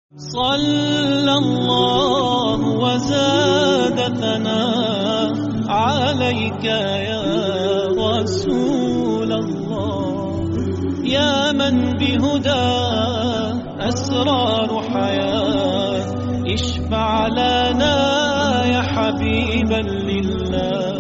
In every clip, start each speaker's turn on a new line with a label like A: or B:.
A: صلى الله وزاد ثناء عليك يا رسول الله، يا من بهدى أسرار حياة، اشفع لنا يا حبيبا لله.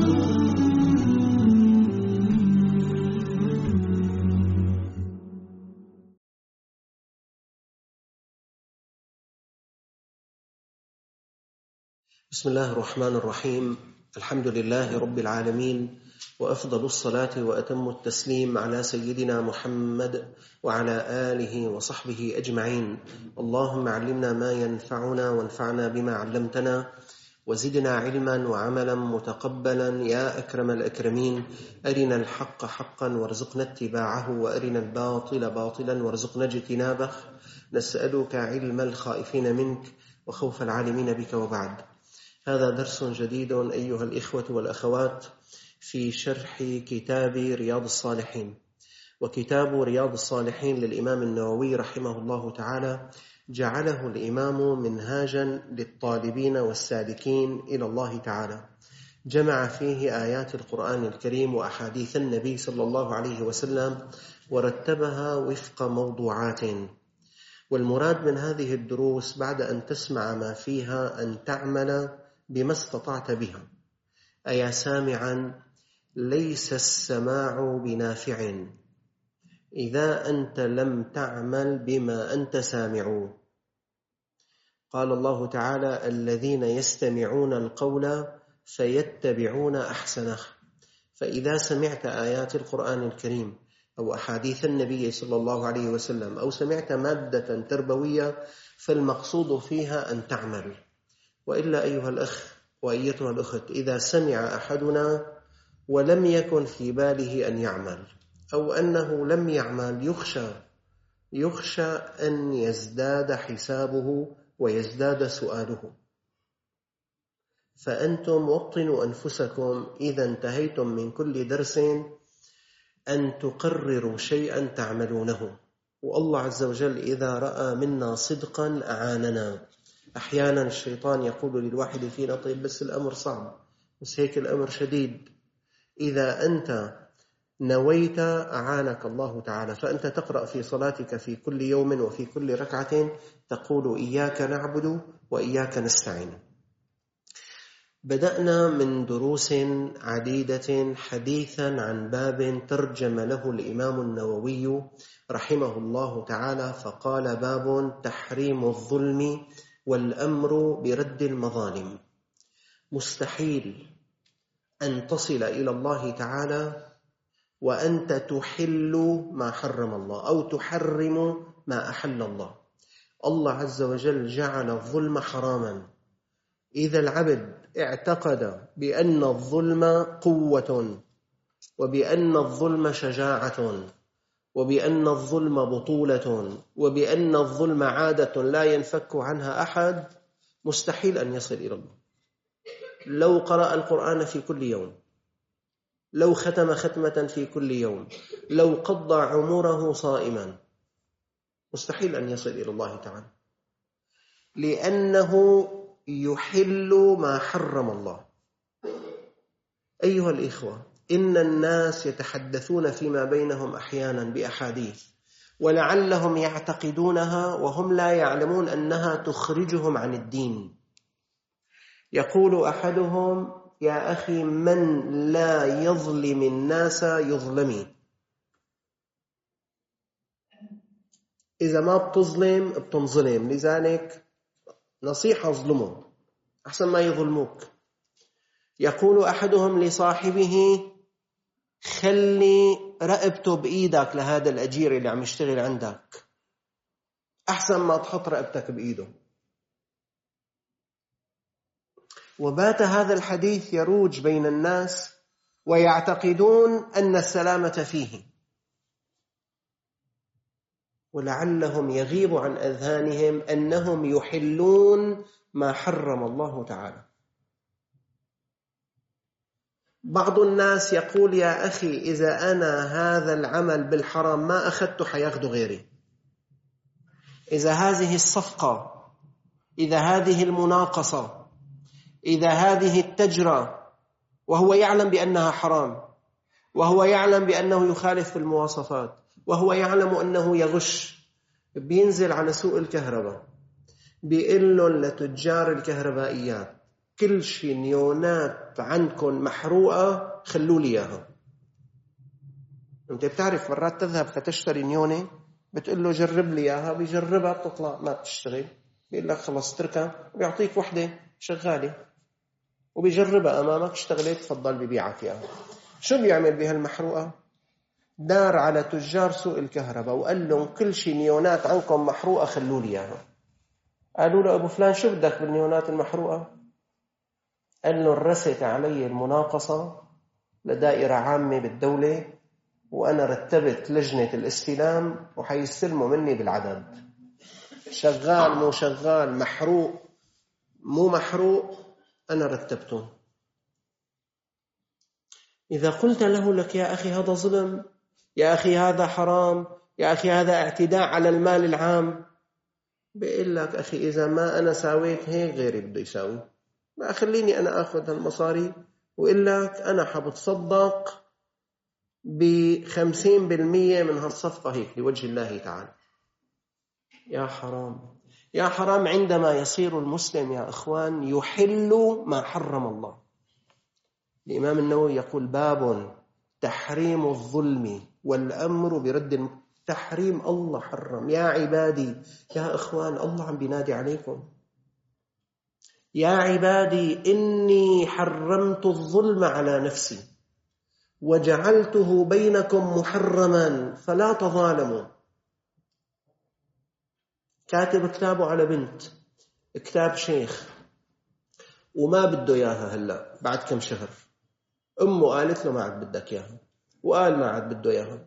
B: بسم الله الرحمن الرحيم. الحمد لله رب العالمين، وأفضل الصلاة وأتم التسليم على سيدنا محمد وعلى آله وصحبه أجمعين. اللهم علمنا ما ينفعنا وانفعنا بما علمتنا، وزدنا علما وعملا متقبلا يا أكرم الأكرمين. أرنا الحق حقا وارزقنا اتباعه، وأرنا الباطل باطلا وارزقنا اجتنابه. نسألك علم الخائفين منك وخوف العالمين بك، وبعد. هذا درس جديد أيها الإخوة والأخوات في شرح كتاب رياض الصالحين. وكتاب رياض الصالحين للإمام النووي رحمه الله تعالى جعله الإمام منهاجا للطالبين والسالكين إلى الله تعالى. جمع فيه آيات القرآن الكريم وأحاديث النبي صلى الله عليه وسلم، ورتبها وفق موضوعات. والمراد من هذه الدروس بعد أن تسمع ما فيها أن تعمل بما استطعت بها. أي سامعا، ليس السماع بنافع إذا أنت لم تعمل بما أنت سامع. قال الله تعالى: الذين يستمعون القول فيتبعون أحسنه. فإذا سمعت آيات القرآن الكريم أو أحاديث النبي صلى الله عليه وسلم، أو سمعت مادة تربوية، فالمقصود فيها أن تعمل. وإلا أيها الأخ وأيتها الأخت، إذا سمع أحدنا ولم يكن في باله أن يعمل، أو أنه لم يعمل، يخشى أن يزداد حسابه ويزداد سؤاله. فأنتم وطنوا أنفسكم إذا انتهيتم من كل درس أن تقرروا شيئا تعملونه. والله عز وجل إذا رأى منا صدقا أعاننا. أحيانا الشيطان يقول للواحد فينا: طيب بس الأمر صعب، بس هيك الأمر شديد. إذا أنت نويت أعانك الله تعالى. فأنت تقرأ في صلاتك في كل يوم وفي كل ركعة تقول: إياك نعبد وإياك نستعين. بدأنا من دروس عديدة حديثا عن باب ترجم له الإمام النووي رحمه الله تعالى، فقال: باب تحريم الظلم والأمر برد المظالم. مستحيل أن تصل إلى الله تعالى وأنت تحل ما حرم الله، أو تحرم ما أحل الله. الله عز وجل جعل الظلم حراما. إذا العبد اعتقد بأن الظلم قوة، وبأن الظلم شجاعة، وبأن الظلم بطولة، وبأن الظلم عادة لا ينفك عنها أحد، مستحيل أن يصل إلى الله. لو قرأ القرآن في كل يوم، لو ختم ختمة في كل يوم، لو قضى عمره صائما، مستحيل أن يصل إلى الله تعالى، لأنه يحل ما حرم الله. أيها الإخوة، إن الناس يتحدثون فيما بينهم أحيانا بأحاديث، ولعلهم يعتقدونها وهم لا يعلمون أنها تخرجهم عن الدين. يقول أحدهم: يا أخي، من لا يظلم الناس يظلمي. إذا ما بتظلم بتنظلم، لذلك نصيحة: ظلمه أحسن ما يظلموك. يقول أحدهم لصاحبه: خلي رقبته بإيدك لهذا الأجير اللي عم يشتغل عندك، أحسن ما تحط رقبتك بإيده. وبات هذا الحديث يروج بين الناس ويعتقدون أن السلامة فيه، ولعلهم يغيب عن أذهانهم أنهم يحلون ما حرم الله تعالى. بعض الناس يقول: يا أخي، إذا أنا هذا العمل بالحرام ما أخذته حياخده غيري. إذا هذه الصفقة، إذا هذه المناقصة، إذا هذه التجرة، وهو يعلم بأنها حرام، وهو يعلم بأنه يخالف في المواصفات، وهو يعلم أنه يغش، بينزل على سوق الكهرباء بيقول لهم لتجار الكهربائيات كل شي نيونات عندكم محروقة خلوا لي إياها. أنت بتعرف مرات تذهب فتشتري نيونة بتقول له جرب لي إياها، بيجربها بتطلع ما بتشتغل، بيقول لك خلص اتركها، وبيعطيك وحدة شغالة وبيجربها أمامك اشتغلت تفضل ببيعك إياها. شو بيعمل بها المحروقة؟ دار على تجار سوق الكهرباء وقال لهم كل شي نيونات عنكم محروقة خلوا لي إياها. قالوا له أبو فلان شو بدك بالنيونات المحروقة؟ قال له رست علي المناقصة لدائرة عامة بالدولة، وأنا رتبت لجنة الاستلام وحيستلموا مني بالعدد، شغال مو شغال، محروق مو محروق، أنا رتبتهم. إذا قلت له لك يا أخي هذا ظلم، يا أخي هذا حرام، يا أخي هذا اعتداء على المال العام، بيقول لك أخي إذا ما أنا ساويت هيك غيري بده يساوي، ما خليني أنا أخذ هالمصاري، وإقول لك أنا حبتصدق ب50% من هالصفقة هيك لوجه الله تعالى. يا حرام، يا حرام عندما يصير المسلم يا إخوان يحل ما حرم الله. الإمام النووي يقول باب تحريم الظلم والأمر برد تحريم. الله حرم يا عبادي، يا إخوان الله عم بينادي عليكم، يا عبادي إني حرمت الظلم على نفسي وجعلته بينكم محرما فلا تظالموا. كاتب كتابه على بنت، كتاب شيخ، وما بده إياها هلأ بعد كم شهر، أمه قالت له ما عاد بدك إياها، وقال ما عاد بده إياها.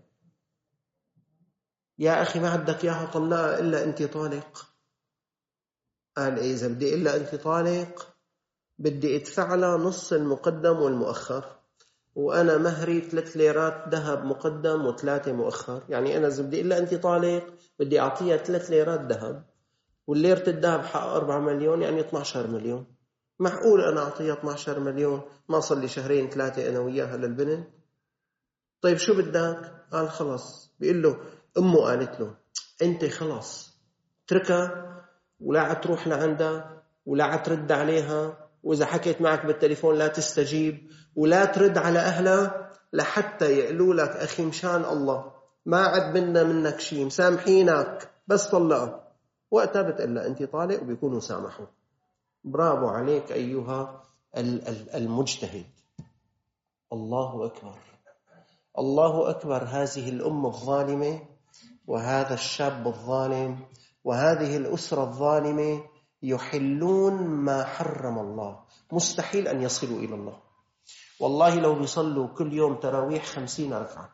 B: يا أخي ما عدك إياها طلقها إلا أنت طالق. قال إيه إذا بدي إلا أنت طالق بدي أدفع لها نص المقدم والمؤخر، وأنا مهري 3 ليرات ذهب مقدم و3 مؤخر. يعني أنا إذا بدي إلا أنت طالق بدي أعطيها 3 ليرات ذهب، والليرة الذهب حق 4 مليون، يعني 12 مليون. معقول أنا أعطيها 12 مليون ما صار لي 2-3 أنا وياها للبنت؟ طيب شو بدك؟ قال خلص. بيقول له أمه قالت له أنت خلص تركها ولا تروح لعندها ولا ترد عليها، وإذا حكيت معك بالتليفون لا تستجيب ولا ترد على أهلها لحتى يقولوا لك أخي مشان الله ما عد بدنا منك شيء مسامحينك بس طلقها. وقتها بتقول أنت طالق وبيكونوا سامحوا. برافو عليك أيها المجتهد. الله أكبر، الله أكبر. هذه الأم الظالمة وهذا الشاب الظالم وهذه الأسرة الظالمة يحلون ما حرم الله. مستحيل أن يصلوا إلى الله. والله لو بيصلوا كل يوم تراويح 50 ركعة.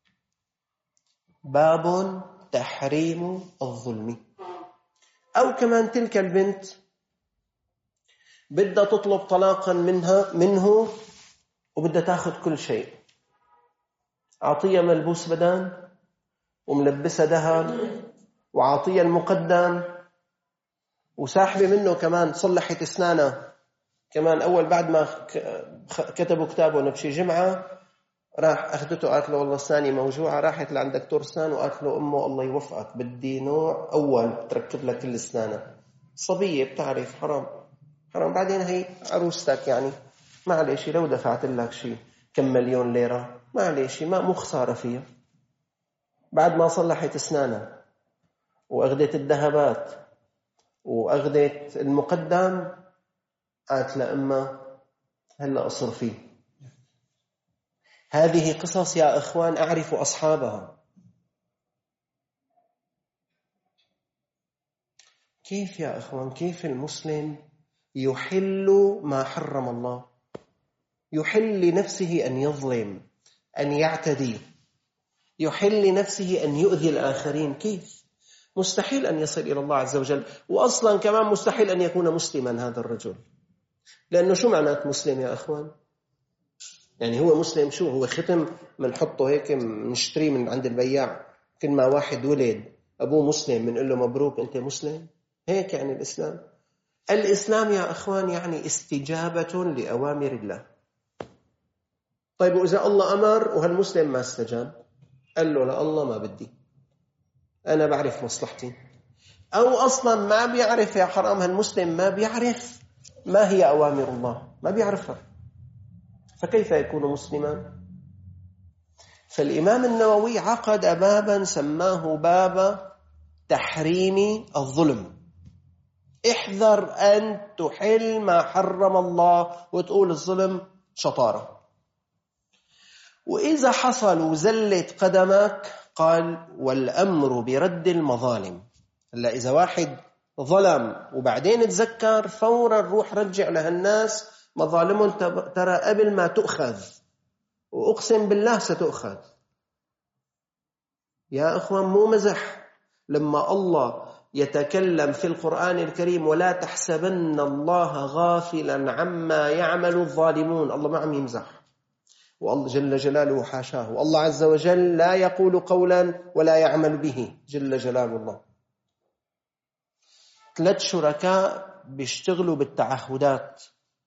B: باب تحريم الظلم. أو كمان تلك البنت بدها تطلب طلاقا منه وبدها تاخذ كل شيء، أعطيها ملبوس بدن وملبسها ذهب وعطيها المقدم وساحبة منه كمان صلحت اسنانها كمان. أول بعد ما كتبوا كتابه نبشي جمعة راح أخذته قالت له والله اسناني موجوعة، راحت لعند دكتور اسنان وقالت له أمه الله يوفقك بدي نوع أول تركب لك كل اسنانك. صبية بتعرف حرام حرام. بعدين هي عروستك يعني معلش لو دفعت لك شيء كم مليون ليرة معلش ما مو خسارة فيها. بعد ما صلحت اسنانها وأخذت الذهبات وأخذت المقدم قالت لأمه هلأ أصرفي. هذه قصص يا إخوان أعرف أصحابها. كيف يا إخوان كيف المسلم يحل ما حرم الله؟ يحل لنفسه أن يظلم، أن يعتدي، يحل لنفسه أن يؤذي الآخرين. كيف؟ مستحيل أن يصل إلى الله عز وجل. وأصلا كمان مستحيل أن يكون مسلما هذا الرجل. لأنه شو معنات مسلم يا أخوان؟ يعني هو مسلم شو؟ هو ختم منحطه هيك نشتريه من عند البياع. كل ما واحد ولد أبوه مسلم بنقول له مبروك أنت مسلم؟ هيك يعني الإسلام. الإسلام يا أخوان يعني استجابة لأوامر الله. طيب وإذا الله أمر وهالمسلم ما استجاب، قال له لا الله ما بدي، أنا بعرف مصلحتي. أو أصلا ما بيعرف يا حرام، هالمسلم ما بيعرف ما هي أوامر الله، ما بيعرفها، فكيف يكون مسلما؟ فالإمام النووي عقد بابا سماه باب تحريم الظلم. احذر أن تحل ما حرم الله وتقول الظلم شطارة. وإذا حصل وزلت قدمك قال والأمر برد المظالم. هلا إذا واحد ظلم وبعدين تذكر، فورا روح رجع لهالناس مظالمهم ترى قبل ما تؤخذ، وأقسم بالله ستؤخذ. يا أخوان مو مزح لما الله يتكلم في القرآن الكريم ولا تحسبن الله غافلا عما يعمل الظالمون. الله ما عم يمزح، والله جل جلاله حاشاه، والله عز وجل لا يقول قولا ولا يعمل به جل جلال الله. 3 شركاء بيشتغلوا بالتعهدات،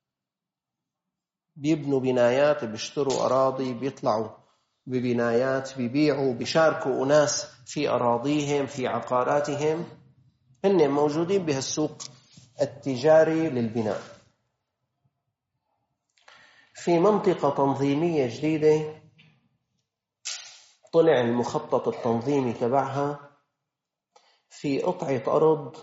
B: بيبنوا بنايات، بيشتروا أراضي، بيطلعوا ببنايات، بيبيعوا، بيشاركوا أناس في أراضيهم في عقاراتهم، هن موجودين بهالسوق التجاري للبناء. في منطقة تنظيمية جديدة طلع المخطط التنظيمي تبعها في قطعة أرض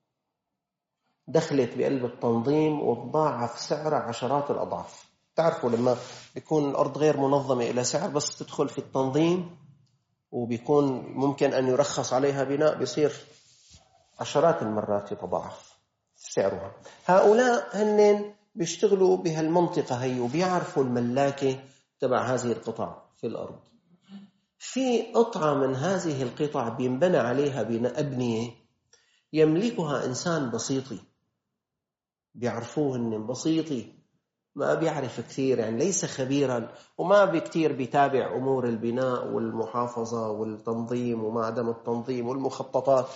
B: دخلت بقلب التنظيم وتضاعف سعرها عشرات الأضعاف. تعرفوا لما بيكون الأرض غير منظمة إلى سعر، بس تدخل في التنظيم وبيكون ممكن أن يرخص عليها بناء، بيصير عشرات المرات يتضاعف سعرها. هؤلاء هن بيشتغلوا بهالمنطقة هي وبيعرفوا الملاكة تبع هذه القطع في الأرض. في قطعة من هذه القطع بينبنى عليها أبنية يملكها إنسان بسيطي، بيعرفوه إن بسيطي ما بيعرف كثير، يعني ليس خبيرا، وما بكثير بيتابع أمور البناء والمحافظة والتنظيم وما عدم التنظيم والمخططات.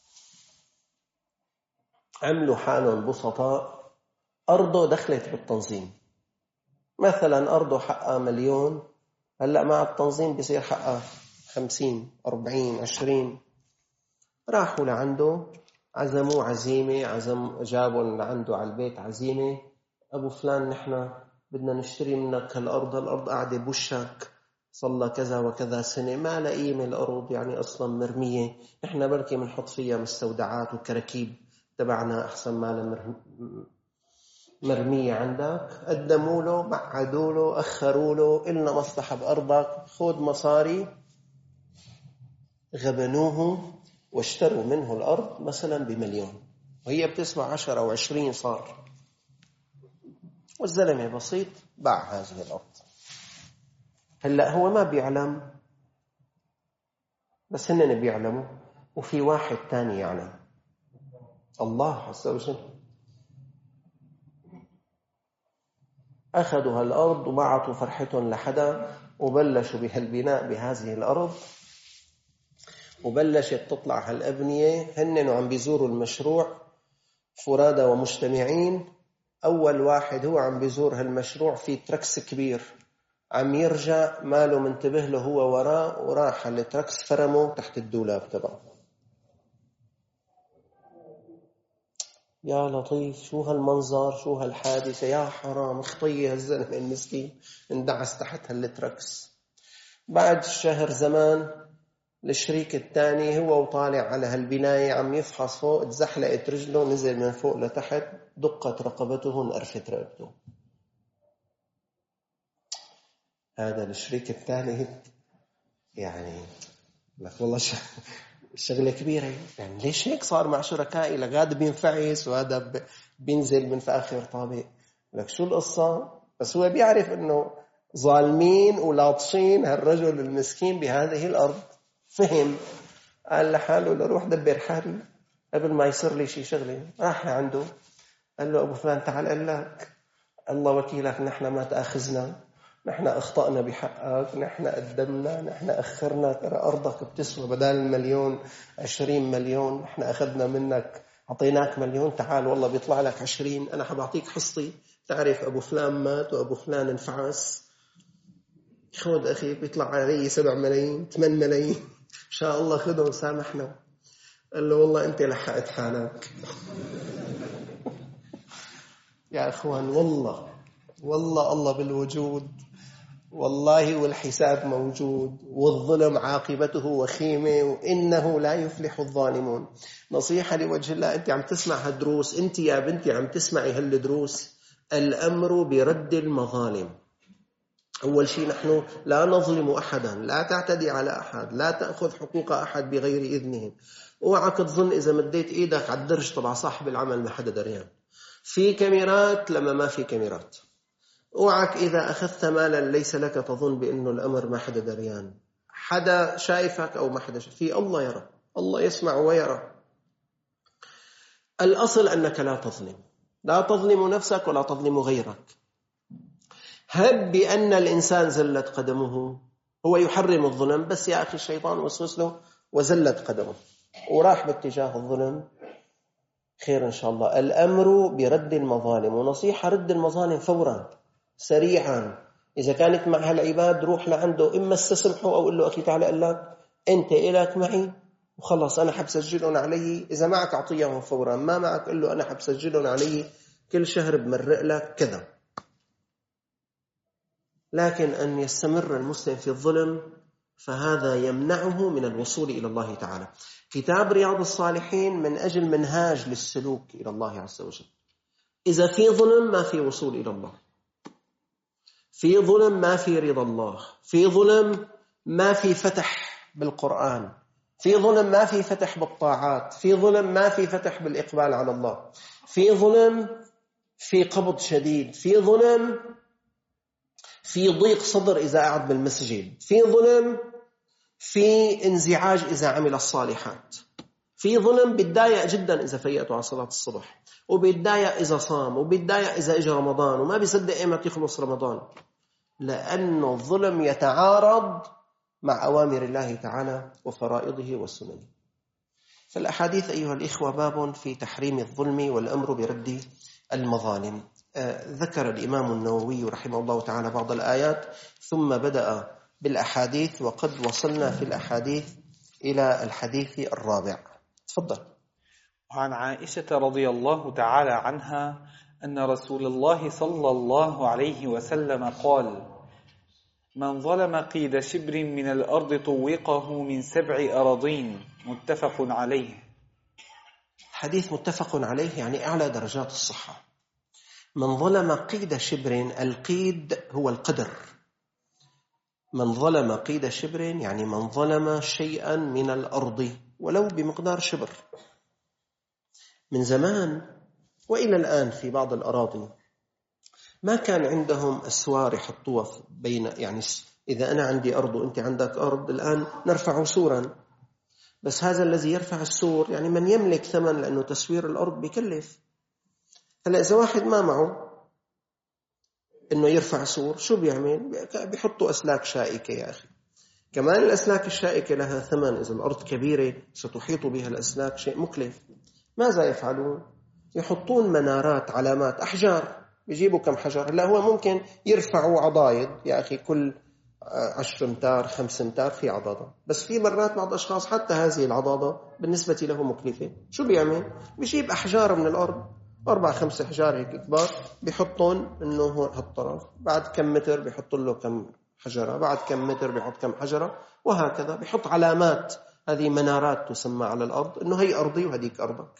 B: عملوا حالهم بسطاء، أرضه دخلت بالتنظيم، مثلا أرضه حقها 1,000,000، هلأ مع التنظيم بيصير حقها 50 40 20. راحوا لعنده عزموا عزيمة، جابوا لعنده على البيت عزيمة، أبو فلان نحن بدنا نشتري منك الأرض قاعدة بوشك صلى كذا وكذا سنة، ما لا قيمة الأرض، يعني أصلا مرمية، نحن بركي منحط فيها مستودعات وكركيب تبعنا أحسن ما مرمية عندك. قدموا له، بعدوا له، أخروا له، إلنا مصلحة بأرضك، خذ مصاري. غبنوه واشتروا منه الأرض مثلا ب1,000,000 وهي بتسمع 10 أو 20 صار. والزلمة بسيط باع هذه الأرض. هلأ هو ما بيعلم، بس هنن بيعلموا، وفي واحد تاني يعلم، الله عز وجل. أخذوا هالأرض وبعتوا فرحتهم لحدا وبلشوا بهالبناء بهذه الأرض، وبلشت تطلع هالأبنية. هنن وعم بيزوروا المشروع فرادى ومجتمعين. أول واحد هو عم بيزور هالمشروع في تركس كبير، عم يرجع ماله منتبه له، هو وراه، وراح التركس فرمه تحت الدولاب تبعه. يا لطيف، شو هالمنظر، شو هالحادثة، يا حرام، خطية هالزلمة المسكين اندعس تحت هالتركس. بعد شهر زمان الشريك الثاني هو وطالع على هالبناية عم يفحص فوق، تزحلقت رجله، نزل من فوق لتحت، دقت رقبته، انقرفت رقبته. هذا الشريك الثالث يعني لك والله شغلة كبيرة، يعني ليش هيك صار مع شركائي؟ لك هذا بينفعس وهذا بينزل من في آخر طابق. لك شو القصة؟ بس هو بيعرف انه ظالمين ولاطشين هالرجل المسكين بهذه الأرض. فهم، قال لحاله لروح دبر حالي قبل ما يصير لي شي شغلة. راح عنده قال له أبو فلان تعال، قال لك الله وكيلك نحن ما تأخذنا، نحن أخطأنا بحقك، نحن قدمنا، نحن أخرنا، ترى أرضك بتسوى بدل 1,000,000 20 مليون، نحن أخذنا منك أعطيناك 1,000,000، تعال والله بيطلع لك 20، أنا حبعطيك حصتي، تعرف أبو فلان مات وأبو فلان انفعس، خذ أخي بيطلع علي 7 ملايين 8 ملايين، إن شاء الله خذهم سامحنا. قال له والله أنت لحقت حالك. يا أخوان والله الله بالوجود، والله والحساب موجود، والظلم عاقبته وخيمة، وإنه لا يفلح الظالمون. نصيحة لوجه الله، أنت عم تسمع هالدروس، أنت يا بنتي عم تسمعي هالدروس، الأمر برد المظالم. أول شيء نحن لا نظلم أحدا، لا تعتدي على أحد، لا تأخذ حقوق أحد بغير إذنه. اوعك تظن إذا مديت إيدك على الدرج تبع صاحب العمل ما حدا دريان. في كاميرات لما ما في كاميرات. اوعك إذا أخذت مالا ليس لك تظن بأنه الأمر ما حدا دريان، حدا شايفك أو ما حدا شايف. في الله يرى، الله يسمع ويرى. الأصل أنك لا تظلم، لا تظلم نفسك ولا تظلم غيرك. هب بأن الإنسان زلت قدمه، هو يحرم الظلم، بس يا أخي الشيطان وسوس له وزلت قدمه وراح باتجاه الظلم، خير إن شاء الله. الأمر برد المظالم، ونصيحة رد المظالم فورا سريعا. إذا كانت مع هالعباد روح لعنده، إما استسمحه أو قل له أخي تعالى قال لك أنت إلك معي وخلص أنا حبسجلهم علي. إذا معك أعطيهم فورا، ما معك قل له أنا حبسجلهم علي كل شهر بمرق لك كذا. لكن أن يستمر المسلم في الظلم فهذا يمنعه من الوصول إلى الله تعالى. كتاب رياض الصالحين من أجل منهاج للسلوك إلى الله عز وجل. إذا في ظلم ما في وصول إلى الله، في ظلم ما في رضا الله، في ظلم ما في فتح بالقرآن، في ظلم ما في فتح بالطاعات، في ظلم ما في فتح بالإقبال على الله، في ظلم في قبض شديد، في ظلم في ضيق صدر إذا قعد بالمسجد، في ظلم في انزعاج إذا عمل الصالحات، في ظلم بيتضايق جدا إذا فيقته على صلاة الصبح، وبيتضايق إذا صام، وبيتضايق إذا إجا رمضان وما بيصدق إيمت يخلص رمضان، لأنه الظلم يتعارض مع أوامر الله تعالى وفرائضه والسنن. فالأحاديث أيها الإخوة باب في تحريم الظلم والأمر برد المظالم. ذكر الإمام النووي رحمه الله تعالى بعض الآيات ثم بدأ بالأحاديث، وقد وصلنا في الأحاديث إلى الحديث الرابع. تفضل.
C: عن عائشة رضي الله تعالى عنها أن رسول الله صلى الله عليه وسلم قال: من ظلم قيد شبر من الأرض طوقه من 7 أراضين. متفق عليه.
B: حديث متفق عليه يعني أعلى درجات الصحة. من ظلم قيد شبر، القيد هو القدر. من ظلم قيد شبر يعني من ظلم شيئا من الأرض ولو بمقدار شبر. من زمان وإلى الآن في بعض الأراضي ما كان عندهم أسوار يحطوها بين، يعني إذا أنا عندي أرض وأنت عندك أرض، الآن نرفع سورا، بس هذا الذي يرفع السور يعني من يملك ثمن، لأنه تسوير الأرض بيكلف. هلأ إذا واحد ما معه إنه يرفع سور، شو بيعمل؟ بيحطوا أسلاك شائكة. يا أخي كمان الأسلاك الشائكة لها ثمن، إذا الأرض كبيرة ستحيط بها الأسلاك شيء مكلف. ماذا يفعلون؟ يحطون منارات، علامات، أحجار، يجيبوا كم حجر. هلا هو ممكن يرفعوا عضايد، يا أخي كل 10 أمتار 5 أمتار في عضادة، بس في مرات بعض الأشخاص حتى هذه العضادة بالنسبة له مكلفة. شو بيعمل؟ بيجيب أحجار من الأرض، 4-5 أحجار هيك كبار، بيحطون إنه هو هالطرف، بعد كم متر بيحط له كم حجرة، بعد كم متر بيحط كم حجرة، وهكذا بيحط علامات. هذه منارات تسمى على الأرض، إنه هي أرضي وهديك أرضك.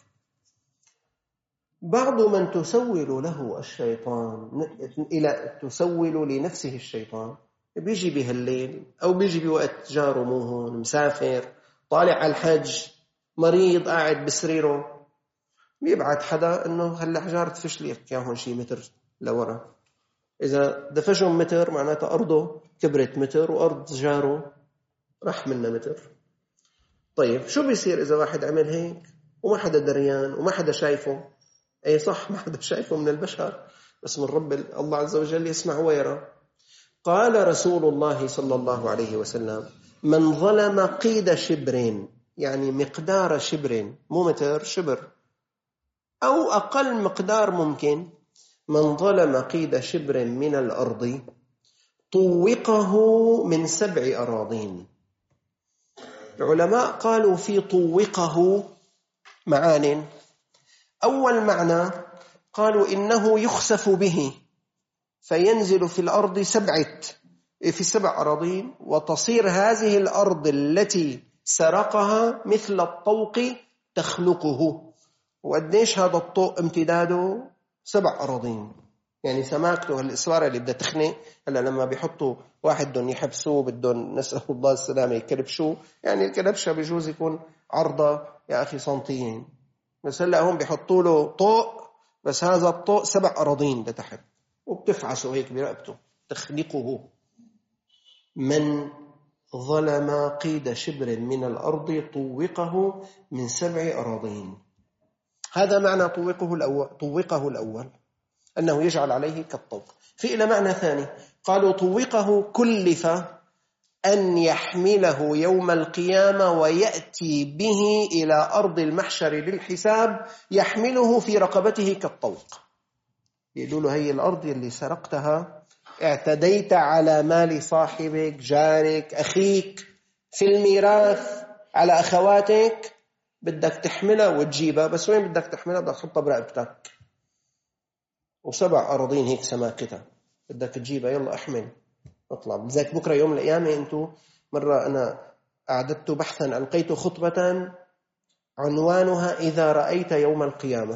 B: بعض من تسول له الشيطان، إلى تسول لنفسه الشيطان، بيجي بهالليل أو بيجي بوقت جاره مو هون، مسافر، طالع على الحج، مريض، قاعد بسريره، بيبعت حدا إنه هالأحجار تفش لي إياهم شي متر لورا. إذا دفشهم متر معناته أرضه كبرت متر وأرض جاره راح منها متر. طيب شو بيصير إذا واحد عمل هيك وما حدا دريان وما حدا شايفه؟ أي صح، ما حدا شايفه من البشر، بس من رب الله عز وجل يسمع ويرى. قال رسول الله صلى الله عليه وسلم: من ظلم قيد شبر، يعني مقدار شبر، مو متر، شبر أو أقل مقدار ممكن، من ظلم قيد شبر من الأرض طوقه من 7 أراضين. العلماء قالوا في طوقه معان. أول معنى قالوا إنه يخسف به فينزل في الأرض في 7 أراضين، وتصير هذه الأرض التي سرقها مثل الطوق تخنقه. وقديش هذا الطوق امتداده؟ 7 أراضين. يعني سماكته الإسوارة اللي بدها تخنق. هلا لما بيحطوا واحد بدهم يحبسوه، بدهم نسأل الله السلامة يكربشوه، يعني الكربشة بيجوز يكون عرضة يا أخي سنتين، بس هلا هم بيحطوا له طوق، بس هذا الطوق 7 أراضين لتحت، وبتفعسه هيك برقبته تخنقه. من ظلم قيد شبر من الأرض طوقه من 7 أراضين. هذا معنى طوقه الأول، أنه يجعل عليه كالطوق. في إلى معنى ثاني، قالوا طوقه كلف أن يحمله يوم القيامة ويأتي به إلى أرض المحشر للحساب، يحمله في رقبته كالطوق. يقولوا له: هي الأرض اللي سرقتها، اعتديت على مال صاحبك، جارك، أخيك، في الميراث على أخواتك، بدك تحملها وتجيبها، بس وين بدك تحملها؟ بدك تحطها برقبتك، و7 أراضين هيك سماكتها، بدك تجيبها، يلا احمل اطلع. بذلك بكرة يوم القيامة انتو، مرة أنا أعددت بحثا، ألقيت خطبة عنوانها إذا رأيت يوم القيامة،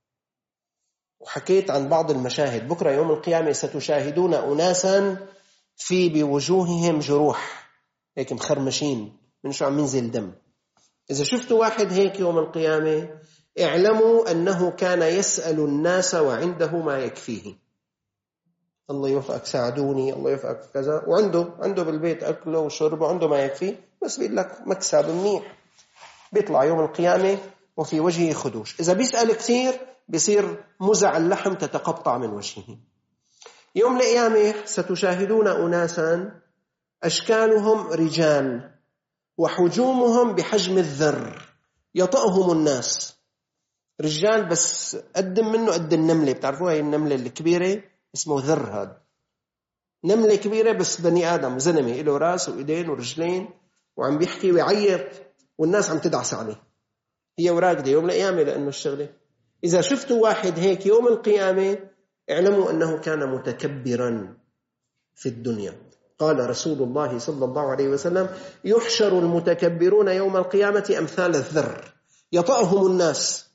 B: وحكيت عن بعض المشاهد. بكرة يوم القيامة ستشاهدون أناسا في بوجوههم جروح هيك مخرمشين من شو عم ينزل دم. إذا شفتوا واحد هيك يوم القيامة، اعلموا أنه كان يسأل الناس وعنده ما يكفيه. الله يوفقك، ساعدوني، الله يوفقك كذا، وعنده بالبيت أكله وشربه، عنده ما يكفيه، بس بيقول لك مكسب منيح. بيطلع يوم القيامة وفي وجهه خدوش. إذا بيسأل كثير بيصير مزع اللحم تتقطع من وجهه. يوم القيامة ستشاهدون أناسا أشكالهم رجال وحجومهم بحجم الذر، يطأهم الناس. رجال بس قد منه قد النملة، بتعرفوها هي النملة الكبيرة، اسمه ذر. هذا نملة كبيرة بس بني آدم، زلمة له راس وإيدين ورجلين، وعم بيحكي ويعيط والناس عم تدعس عليه. هي وراقدة يوم القيامة لأنه الشغلة. إذا شفتوا واحد هيك يوم القيامة، اعلموا أنه كان متكبرا في الدنيا. قال رسول الله صلى الله عليه وسلم: يحشر المتكبرون يوم القيامة أمثال الذر، يطأهم الناس.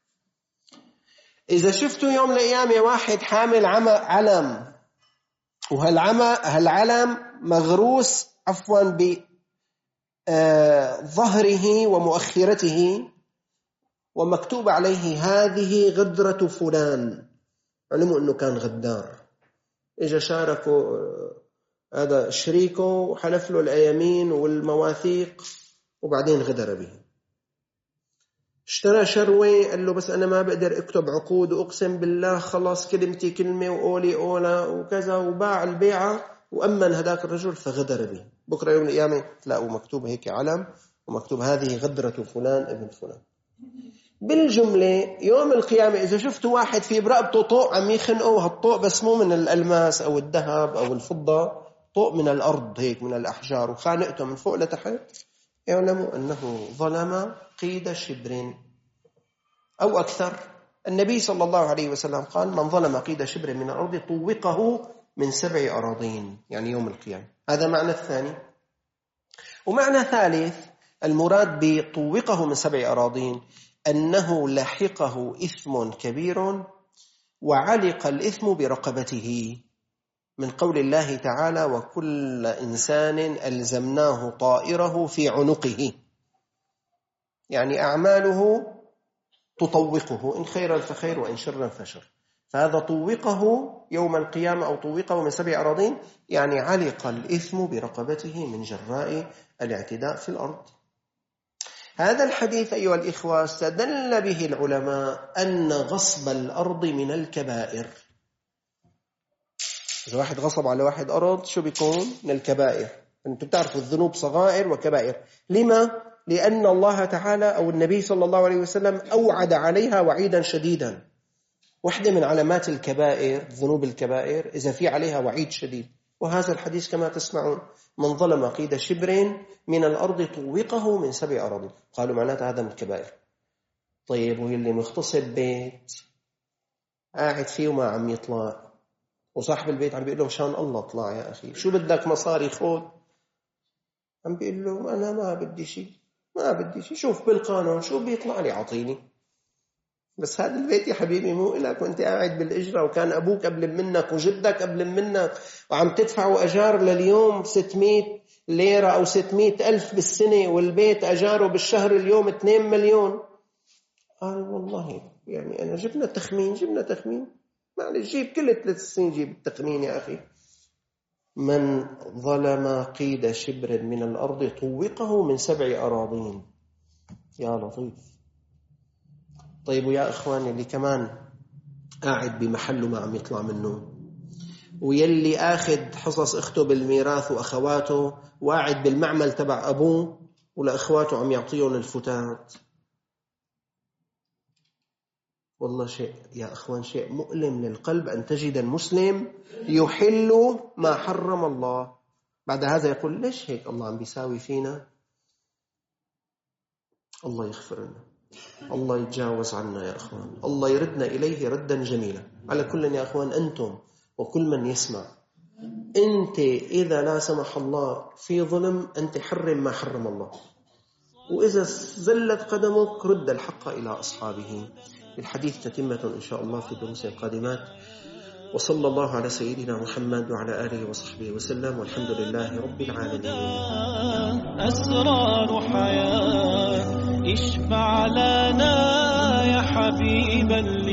B: إذا شفتوا يوم القيامة واحد حامل علم، وهالعلم مغروس بظهره ومؤخرته، ومكتوب عليه هذه غدرة فلان، علموا أنه كان غدار. إجا شاركوا هذا شريكه وحلف له الأيمين والمواثيق، وبعدين غدر به. اشترى شروي، قال له: بس أنا ما بقدر أكتب عقود، وأقسم بالله خلاص كلمتي كلمة وقولي قولة وكذا، وباع البيعة وأمن هداك الرجل فغدر به. بكرة يوم القيامة تلاقوا مكتوب هيك علم، ومكتوب هذه غدرة فلان ابن فلان. بالجملة يوم القيامة إذا شفتوا واحد في برقبته طوق عم يخنقه، وهالطوق بس مو من الألماس أو الذهب أو الفضة، طوق من الأرض هيك من الأحجار، وخانقته من فوق لتحت، اعلموا أنه ظلم قيد شبر أو أكثر. النبي صلى الله عليه وسلم قال: من ظلم قيد شبر من الأرض طوقه من 7 أراضين، يعني يوم القيامة. هذا معنى الثاني. ومعنى ثالث، المراد بطوقه من 7 أراضين أنه لحقه إثم كبير وعلق الإثم برقبته، من قول الله تعالى: وكل إنسان ألزمناه طائره في عنقه، يعني أعماله تطوقه، إن خيرا فخير وإن شرا فشر. فهذا طوقه يوم القيامة أو طوقه من 7 أراضين، يعني علق الإثم برقبته من جراء الاعتداء في الأرض. هذا الحديث أيها الإخوة استدل به العلماء أن غصب الأرض من الكبائر. إذا واحد غصب على واحد أرض شو بيكون؟ من الكبائر. أنتم بتعرفوا الذنوب صغائر وكبائر. لما؟ لأن الله تعالى أو النبي صلى الله عليه وسلم أوعد عليها وعيدا شديدا. واحدة من علامات الكبائر، ذنوب الكبائر، إذا في عليها وعيد شديد. وهذا الحديث كما تسمعون: من ظلم قيد شبر من الأرض طوقه من 7 أراضين. قالوا معناتها هذا من الكبائر. طيب واللي مغتصب بيت قاعد فيه وما عم يطلع، وصاحب البيت عم بيقول له مشان الله اطلع يا أخي، شو بدك مصاري خذ، عم بيقول له أنا ما بدي شيء، شوف بالقانون شو بيطلع لي عطيني. بس هذا البيت يا حبيبي مو إلك، وانت قاعد بالإجرة، وكان أبوك قبل منك وجدك قبل منك، وعم تدفعوا أجار لليوم 600 ليرة أو 600 ألف بالسنة، والبيت أجاره بالشهر اليوم 2 مليون. قال والله يعني أنا جبنا تخمين، معلش جيب كل 3 سنين جيب التخمين يا أخي. من ظلم قيد شبر من الأرض طوقه من 7 أراضين. يا لطيف. طيب ويا إخواني اللي كمان قاعد بمحله ما عم يطلع منه، ويلي آخذ حصص أخته بالميراث وأخواته، وقاعد بالمعمل تبع أبوه ولأخواته عم يعطيهم الفتات. والله شيء يا أخوان، شيء مؤلم للقلب أن تجد المسلم يحل ما حرم الله. بعد هذا يقول ليش هيك الله عم بيساوي فينا؟ الله يغفر لنا، الله يتجاوز عنا يا أخوان، الله يردنا إليه ردا جميلا. على كل يا أخوان، أنتم وكل من يسمع، أنت إذا لا سمح الله في ظلم أنت حرم ما حرم الله، وإذا زلت قدمك رد الحق إلى أصحابه. الحديث تتمة إن شاء الله في دروس القادمات. وصلى الله على سيدنا محمد وعلى آله وصحبه وسلم، والحمد لله رب العالمين.
A: أسرار حياة اشفع لنا يا حبيب